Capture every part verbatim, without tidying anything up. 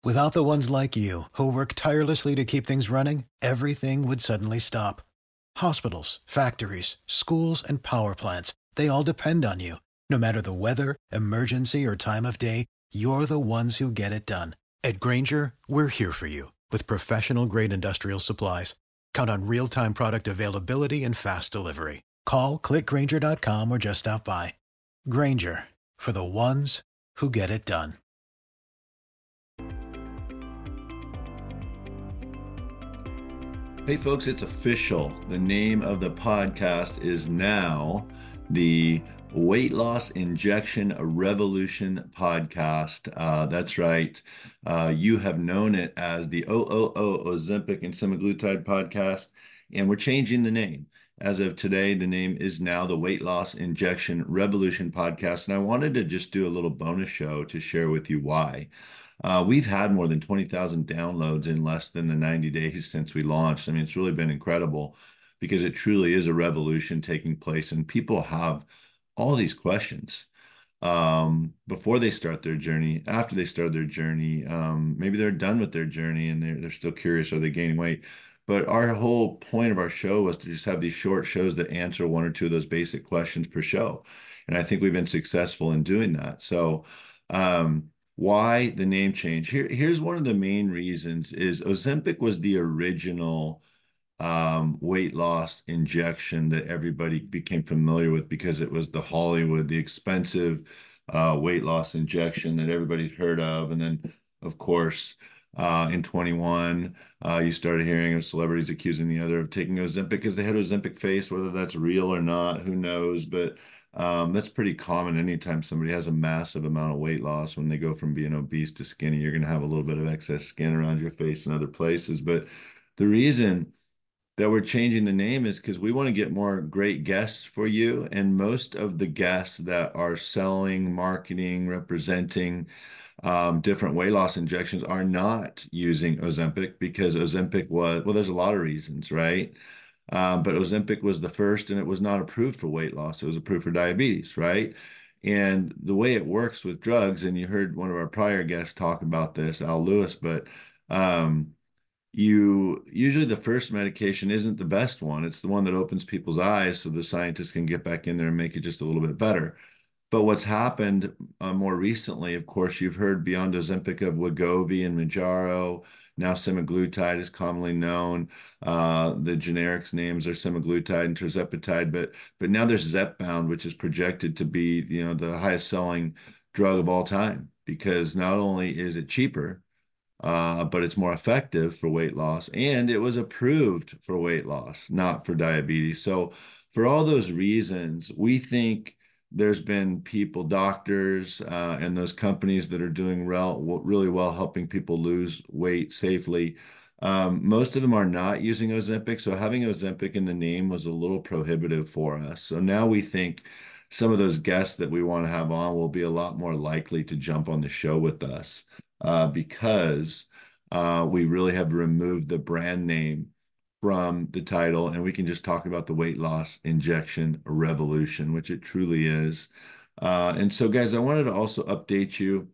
Without the ones like you, who work tirelessly to keep things running, everything would suddenly stop. Hospitals, factories, schools, and power plants, they all depend on you. No matter the weather, emergency, or time of day, you're the ones who get it done. At Grainger, we're here for you with professional-grade industrial supplies. Count on real-time product availability and fast delivery. Call, click grainger dot com, or just stop by. Grainger, for the ones who get it done. Hey folks, it's official. The name of the podcast is now the Weight Loss Injection Revolution Podcast. Uh, that's right. Uh, you have known it as the O O O Ozempic and Semaglutide Podcast, and we're changing the name. As of today, the name is now the Weight Loss Injection Revolution Podcast, and I wanted to just do a little bonus show to share with you why. Uh, we've had more than twenty thousand downloads in less than the ninety days since we launched. I mean, it's really been incredible because it truly is a revolution taking place, and people have all these questions um, before they start their journey, after they start their journey. Um, maybe they're done with their journey and they're, they're still curious, are they gaining weight? But our whole point of our show was to just have these short shows that answer one or two of those basic questions per show. And I think we've been successful in doing that. So, um, why the name change? Here, here's one of the main reasons is Ozempic was the original um, weight loss injection that everybody became familiar with because it was the Hollywood, the expensive uh, weight loss injection that everybody's heard of. And then, of course, uh, in twenty-one, uh, you started hearing of celebrities accusing the other of taking Ozempic because they had Ozempic face, whether that's real or not, who knows? But Um, that's pretty common. Anytime somebody has a massive amount of weight loss, when they go from being obese to skinny, you're going to have a little bit of excess skin around your face and other places. But the reason that we're changing the name is because we want to get more great guests for you. And most of the guests that are selling, marketing, representing um, different weight loss injections are not using Ozempic because Ozempic was, well, there's a lot of reasons, right? Um, but Ozempic was the first and it was not approved for weight loss. It was approved for diabetes, right? And the way it works with drugs, and you heard one of our prior guests talk about this, Al Lewis, but um, you usually the first medication isn't the best one. It's the one that opens people's eyes so the scientists can get back in there and make it just a little bit better. But what's happened uh, more recently, of course, you've heard beyond Ozempic of Wegovy and Mounjaro. Now semaglutide is commonly known. Uh, the generics names are semaglutide and tirzepatide, but but now there's Zepbound, which is projected to be, you know, the highest selling drug of all time because not only is it cheaper, uh, but it's more effective for weight loss, and it was approved for weight loss, not for diabetes. So for all those reasons, we think there's been people, doctors, uh, and those companies that are doing rel really well helping people lose weight safely. Um, most of them are not using Ozempic, so having Ozempic in the name was a little prohibitive for us. So now we think some of those guests that we want to have on will be a lot more likely to jump on the show with us uh, because uh, we really have removed the brand name from the title, and we can just talk about the weight loss injection revolution, which it truly is. Uh, and so, guys, I wanted to also update you.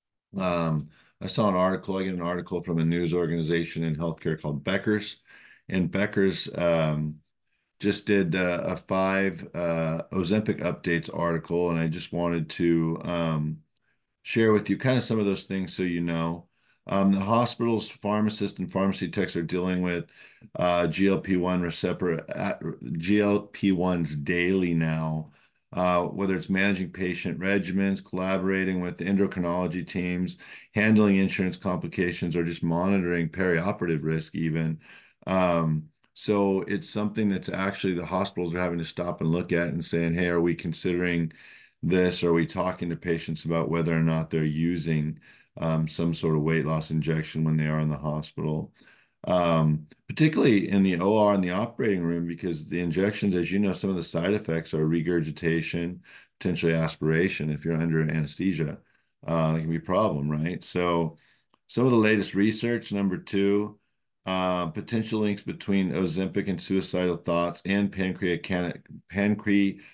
Um, I saw an article, I get an article from a news organization in healthcare called Becker's, and Becker's um, just did uh, a five uh, Ozempic updates article, and I just wanted to um, share with you kind of some of those things so you know. Um, the hospitals, pharmacists, and pharmacy techs are dealing with uh, G L P one receptor, G L P ones daily now, uh, whether it's managing patient regimens, collaborating with the endocrinology teams, handling insurance complications, or just monitoring perioperative risk even. Um, so it's something that's actually the hospitals are having to stop and look at and saying, hey, are we considering this? Are we talking to patients about whether or not they're using um, some sort of weight loss injection when they are in the hospital? Um, particularly in the O R and the operating room, because the injections, as you know, some of the side effects are regurgitation, potentially aspiration. If you're under anesthesia, uh, that can be a problem, right? So some of the latest research, number two, uh, potential links between Ozempic and suicidal thoughts and pancreatic,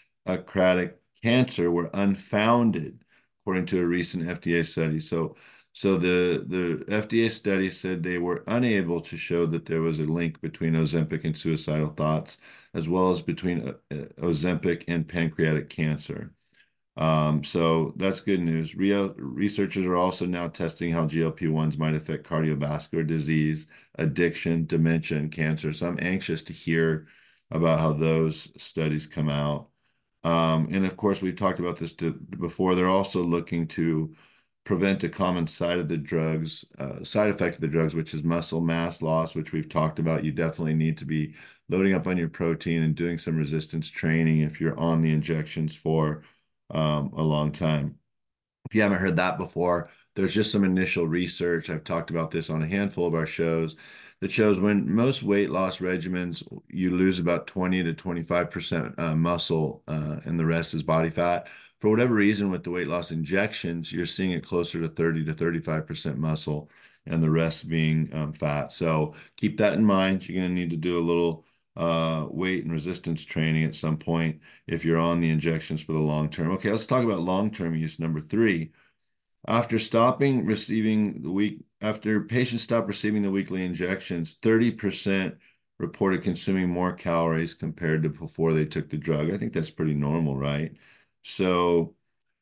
pancreatic cancer were unfounded, according to a recent F D A study. So So the the F D A study said they were unable to show that there was a link between Ozempic and suicidal thoughts, as well as between uh, uh, Ozempic and pancreatic cancer. Um, so that's good news. Real researchers are also now testing how G L P ones might affect cardiovascular disease, addiction, dementia, and cancer. So I'm anxious to hear about how those studies come out. Um, and of course, we've talked about this to, before. They're also looking to prevent a common side of the drugs, uh, side effect of the drugs, which is muscle mass loss, which we've talked about. You definitely need to be loading up on your protein and doing some resistance training if you're on the injections for um, a long time. If you haven't heard that before, there's just some initial research. I've talked about this on a handful of our shows that shows when most weight loss regimens, you lose about twenty to twenty-five percent uh, muscle uh, and the rest is body fat. For whatever reason, with the weight loss injections, you're seeing it closer to thirty to thirty-five percent muscle and the rest being um, fat. So keep that in mind. You're going to need to do a little uh, weight and resistance training at some point if you're on the injections for the long term. Okay, let's talk about long-term use. Number three, after stopping receiving the week, after patients stop receiving the weekly injections, thirty percent reported consuming more calories compared to before they took the drug. I think that's pretty normal, right? So,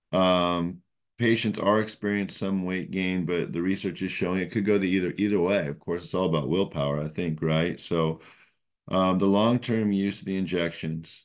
um, patients are experiencing some weight gain, but the research is showing it could go the either either way. Of course, it's all about willpower, I think, right? So, um, the long-term use of the injections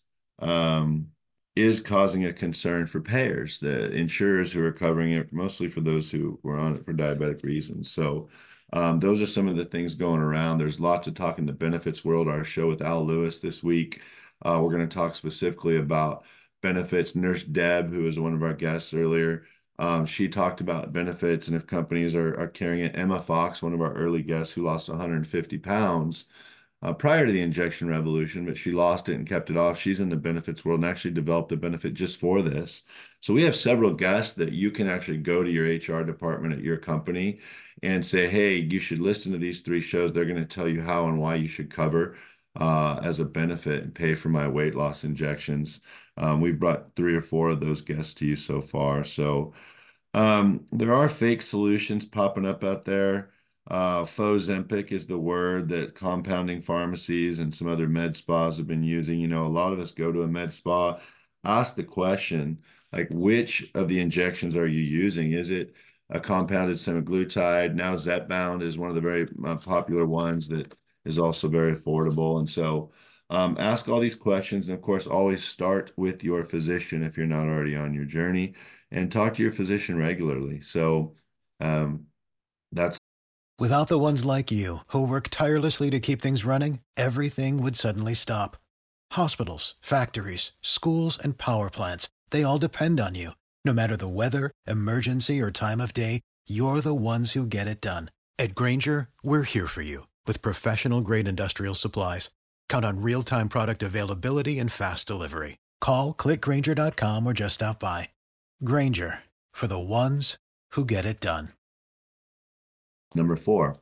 um, is causing a concern for payers, the insurers who are covering it, mostly for those who were on it for diabetic reasons. So um, those are some of the things going around. There's lots of talk in the benefits world. Our show with Al Lewis this week, uh, we're going to talk specifically about benefits. Nurse Deb, who was one of our guests earlier, um, she talked about benefits and if companies are, are carrying it. Emma Fox, one of our early guests who lost one hundred fifty pounds, uh, prior to the injection revolution, but she lost it and kept it off. She's in the benefits world and actually developed a benefit just for this. So we have several guests that you can actually go to your H R department at your company and say, hey, you should listen to these three shows. They're going to tell you how and why you should cover uh, as a benefit and pay for my weight loss injections. Um, we've brought three or four of those guests to you so far. So um, there are fake solutions popping up out there. Uh, Fozempic is the word that compounding pharmacies and some other med spas have been using. You know, a lot of us go to a med spa, ask the question, like, which of the injections are you using? Is it a compounded semaglutide? Now Zepbound is one of the very uh, popular ones that is also very affordable. And so um, ask all these questions. And of course, always start with your physician if you're not already on your journey, and talk to your physician regularly. So um, that's Without the ones like you, who work tirelessly to keep things running, everything would suddenly stop. Hospitals, factories, schools, and power plants, they all depend on you. No matter the weather, emergency, or time of day, you're the ones who get it done. At Grainger, we're here for you with professional-grade industrial supplies. Count on real-time product availability and fast delivery. Call, click Grainger dot com, or just stop by. Grainger, for the ones who get it done. number four.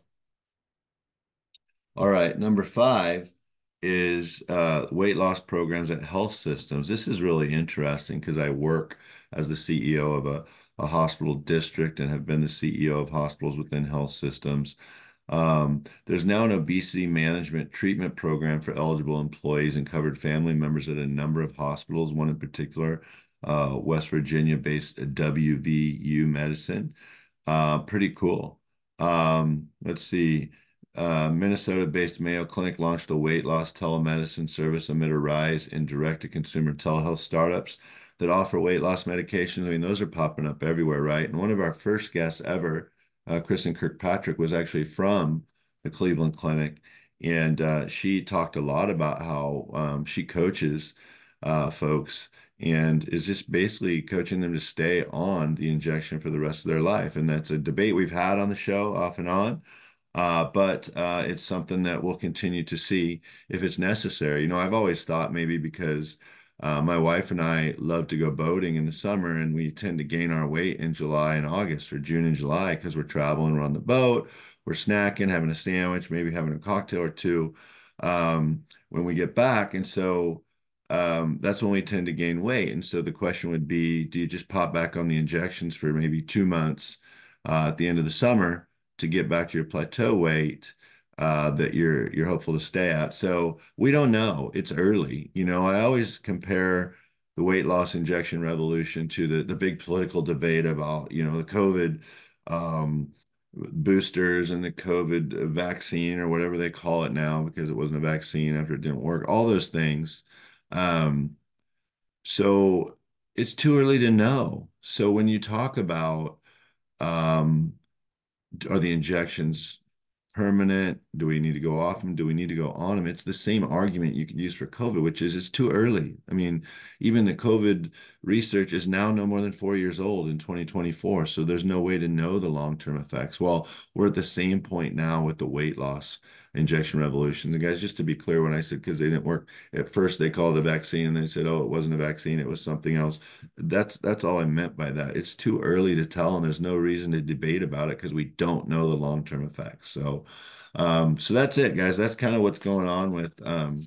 All right, number five is uh, weight loss programs at health systems. This is really interesting because I work as the C E O of a, a hospital district and have been the C E O of hospitals within health systems. Um, there's now an obesity management treatment program for eligible employees and covered family members at a number of hospitals, one in particular, uh, West Virginia-based W V U Medicine. Uh, pretty cool. Um, let's see. Uh, Minnesota-based Mayo Clinic launched a weight loss telemedicine service amid a rise in direct-to-consumer telehealth startups that offer weight loss medications. I mean, those are popping up everywhere, right? And one of our first guests ever, uh, Kristen Kirkpatrick, was actually from the Cleveland Clinic, and uh, she talked a lot about how um, she coaches uh, folks and is just basically coaching them to stay on the injection for the rest of their life. And that's a debate we've had on the show off and on. Uh, but uh, it's something that we'll continue to see if it's necessary. You know, I've always thought maybe because uh, my wife and I love to go boating in the summer, and we tend to gain our weight in July and August, or June and July, because we're traveling, we're on the boat, we're snacking, having a sandwich, maybe having a cocktail or two um, when we get back. And so um, that's when we tend to gain weight. And so the question would be, do you just pop back on the injections for maybe two months? uh, at the end of the summer to get back to your plateau weight uh, that you're you're hopeful to stay at. So we don't know. It's early. You know, I always compare the weight loss injection revolution to the the big political debate about, you know, the COVID um, boosters and the COVID vaccine or whatever they call it now, because it wasn't a vaccine after it didn't work, all those things. Um, so it's too early to know. So when you talk about um, are the injections permanent? Do we need to go off them? Do we need to go on them? It's the same argument you could use for COVID, which is it's too early. I mean, even the COVID research is now no more than four years old in twenty twenty-four. So there's no way to know the long-term effects. Well, we're at the same point now with the weight loss injection revolution. The guys, just to be clear, when I said because they didn't work at first, they called it a vaccine and they said, oh, it wasn't a vaccine, it was something else. That's that's all I meant by that. It's too early to tell, and there's no reason to debate about it because we don't know the long-term effects. So um, so that's it, guys. That's kind of what's going on with um,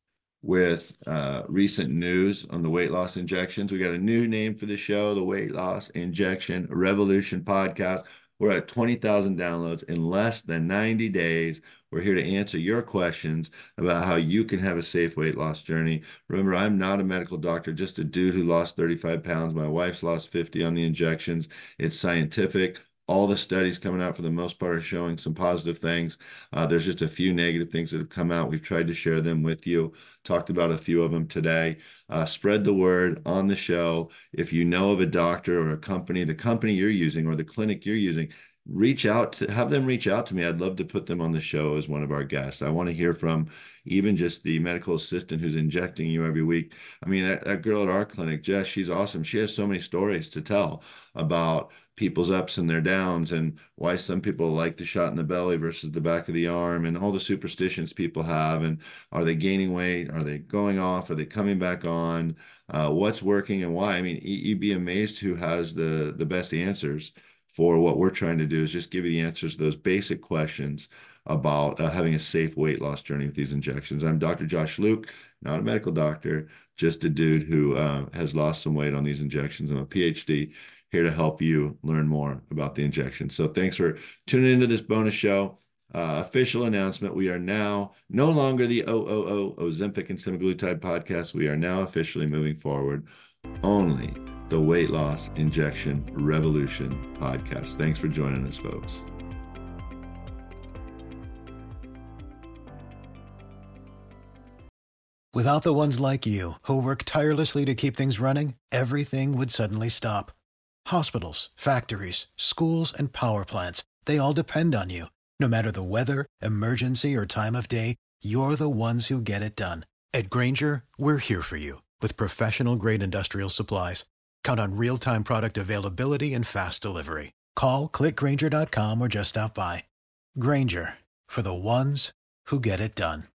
with uh, recent news on the weight loss injections. We got a new name for the show, the Weight Loss Injection Revolution Podcast. We're at twenty thousand downloads in less than ninety days. We're here to answer your questions about how you can have a safe weight loss journey. Remember, I'm not a medical doctor, just a dude who lost thirty-five pounds. My wife's lost fifty on the injections. It's scientific. All the studies coming out for the most part are showing some positive things. Uh, there's just a few negative things that have come out. We've tried to share them with you. Talked about a few of them today. Uh, spread the word on the show. If you know of a doctor or a company, the company you're using or the clinic you're using, reach out to have them reach out to me. I'd love to put them on the show as one of our guests. I want to hear from even just the medical assistant who's injecting you every week. I mean, that, that girl at our clinic, Jess, she's awesome. She has so many stories to tell about people's ups and their downs and why some people like the shot in the belly versus the back of the arm and all the superstitions people have. And are they gaining weight? Are they going off? Are they coming back on? Uh, what's working and why? I mean, you'd be amazed who has the, the best answers for what we're trying to do is just give you the answers to those basic questions about uh, having a safe weight loss journey with these injections. I'm Doctor Josh Luke, not a medical doctor, just a dude who uh, has lost some weight on these injections. I'm a P H D here to help you learn more about the injections. So thanks for tuning into this bonus show. Uh, official announcement. We are now no longer the O O O Ozempic and semaglutide podcast. We are now officially moving forward only the Weight Loss Injection Revolution podcast. Thanks for joining us, folks. Without the ones like you, who work tirelessly to keep things running, everything would suddenly stop. Hospitals, factories, schools, and power plants, they all depend on you. No matter the weather, emergency, or time of day, you're the ones who get it done. At Grainger, we're here for you with professional-grade industrial supplies. Count on real-time product availability and fast delivery. Call, click Grainger dot com, or just stop by. Grainger, for the ones who get it done.